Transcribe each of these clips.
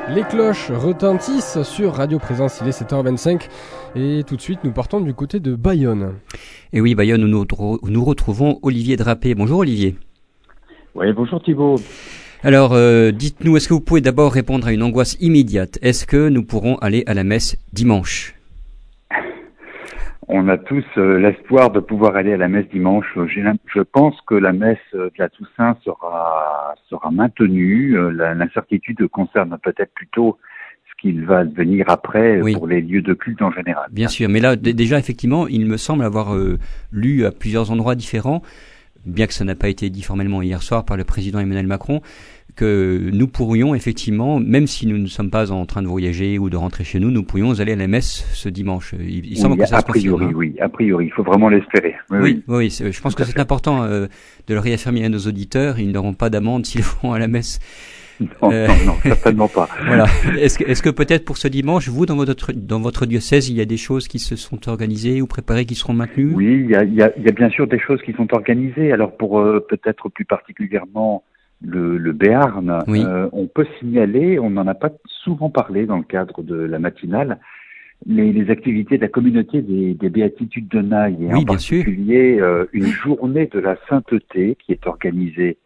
Les cloches retentissent sur Radio Présence, il est 7h25 et tout de suite nous partons du côté de Bayonne. Et oui, Bayonne où nous retrouvons Olivier Drapé. Bonjour Olivier. Oui, bonjour Thibaut. Alors dites-nous, est-ce que vous pouvez d'abord répondre à une angoisse immédiate? Est-ce que nous pourrons aller à la messe dimanche? On a tous l'espoir de pouvoir aller à la messe dimanche. Je pense que la messe de la Toussaint sera maintenue. L'incertitude concerne peut-être plutôt ce qu'il va devenir après pour les lieux de culte en général. Bien sûr, mais là déjà effectivement, il me semble avoir lu à plusieurs endroits différents, bien que ça n'a pas été dit formellement hier soir par le président Emmanuel Macron, que nous pourrions effectivement, même si nous ne sommes pas en train de voyager ou de rentrer chez nous, nous pourrions aller à la messe ce dimanche. Il semble que ça se confirme. Oui, a priori, il faut vraiment l'espérer. Oui, je pense que c'est important de le réaffirmer à nos auditeurs. Ils n'auront pas d'amende s'ils vont à la messe. Non, certainement pas. Voilà. Est-ce que peut-être pour ce dimanche, vous, dans votre diocèse, il y a des choses qui se sont organisées ou préparées qui seront maintenues? Oui, il y a bien sûr des choses qui sont organisées. Alors pour peut-être plus particulièrement le Béarn, on peut signaler, on n'en a pas souvent parlé dans le cadre de la matinale, les activités de la communauté des béatitudes de Naï, et en particulier une journée de la sainteté qui est organisée,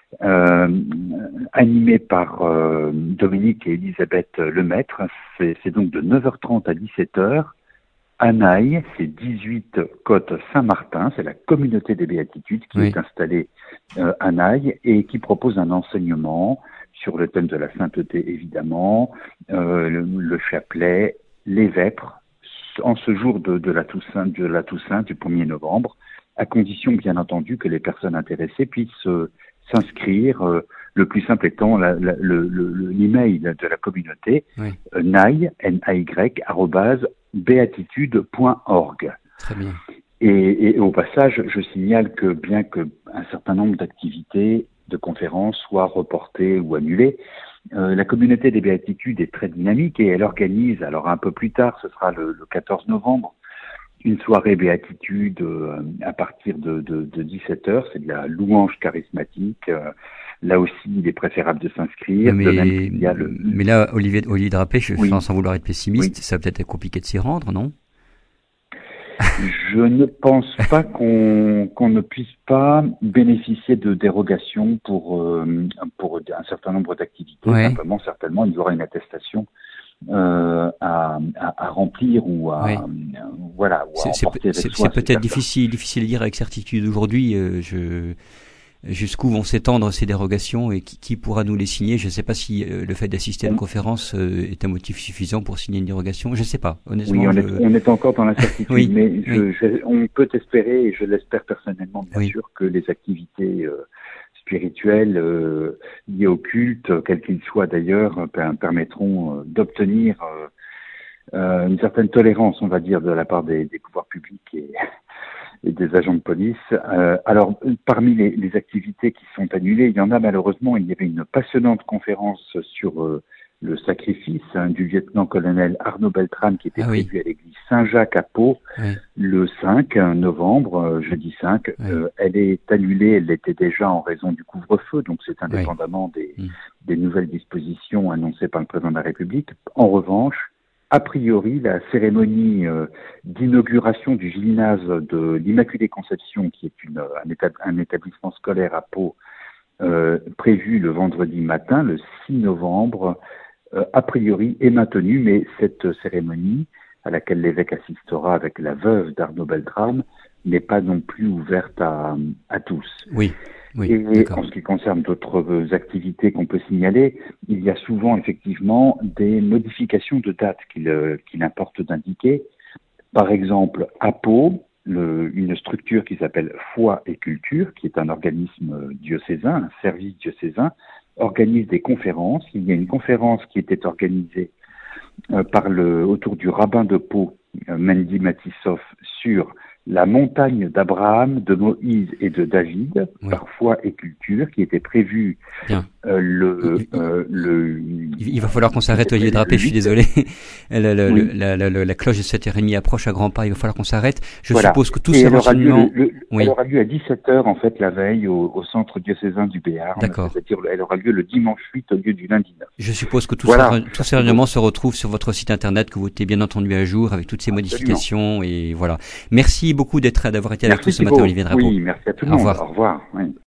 animée par Dominique et Elisabeth Lemaître. C'est donc de 9h30 à 17h. À Naï, c'est 18 Côte Saint-Martin, c'est la communauté des béatitudes qui est installée à Naï et qui propose un enseignement sur le thème de la sainteté évidemment, le chapelet, les vêpres, en ce jour de la Toussaint du 1er novembre, à condition bien entendu que les personnes intéressées puissent s'inscrire, le plus simple étant l'email de la communauté, nay, N-A-Y, @beatitude.org. Très bien. Et au passage, je signale que bien que un certain nombre d'activités, de conférences soient reportées ou annulées, la communauté des béatitudes est très dynamique et elle organise, alors un peu plus tard, ce sera le 14 novembre, une soirée béatitude à partir de 17h, c'est de la louange charismatique. Là aussi, il est préférable de s'inscrire. Mais là, Olivier Drapé, sans vouloir être pessimiste, ça va peut-être être compliqué de s'y rendre, non? Je ne pense pas qu'on ne puisse pas bénéficier de dérogations pour un certain nombre d'activités. Simplement, certainement, il y aura une attestation à remplir ou à emporter avec soi. C'est peut-être difficile à dire avec certitude aujourd'hui. Jusqu'où vont s'étendre ces dérogations et qui pourra nous les signer? Je ne sais pas si le fait d'assister à une conférence est un motif suffisant pour signer une dérogation. Je ne sais pas, honnêtement. Oui, on est encore dans l'incertitude, mais on peut espérer, et je l'espère personnellement, bien sûr, que les activités spirituelles liées au culte, quels qu'ils soient d'ailleurs, permettront d'obtenir une certaine tolérance, on va dire, de la part des pouvoirs publics et des agents de police. Alors, parmi les activités qui sont annulées, il y en a malheureusement. Il y avait une passionnante conférence sur le sacrifice du lieutenant-colonel Arnaud Beltrame qui était prévue à l'église Saint-Jacques à Pau le 5 novembre, jeudi 5. Elle est annulée, elle l'était déjà en raison du couvre-feu, donc c'est indépendamment des nouvelles dispositions annoncées par le président de la République. En revanche, a priori, la cérémonie d'inauguration du gymnase de l'Immaculée Conception, qui est un établissement scolaire à Pau, prévue le vendredi matin, le 6 novembre, a priori est maintenue, mais cette cérémonie, à laquelle l'évêque assistera avec la veuve d'Arnaud Beltrame, n'est pas non plus ouverte à tous. Et en ce qui concerne d'autres activités qu'on peut signaler, il y a souvent effectivement des modifications de date qu'il importe d'indiquer. Par exemple, à Pau, une structure qui s'appelle Foi et Culture, qui est un organisme diocésain, un service diocésain, organise des conférences. Il y a une conférence qui était organisée autour du rabbin de Pau, Mendy Matissov, sur la montagne d'Abraham, de Moïse et de David, par foi et culture, qui était prévue il Il va falloir qu'on s'arrête, Olivier Drapé, je suis désolé. La cloche de 7h30 approche à grands pas, il va falloir qu'on s'arrête. Je suppose que tout ça renseignement... Elle aura lieu à 17h, en fait, la veille, au centre diocésain du Béarn. D'accord. C'est-à-dire, elle aura lieu le dimanche 8 au lieu du lundi 9. Je suppose que tout ces renseignements se retrouvent sur votre site internet, que vous êtes bien entendu à jour, avec toutes ces modifications, et voilà. Merci beaucoup d'avoir été avec nous ce matin, Olivier Drapeau. Oui, merci à tout le monde. Au revoir. Oui.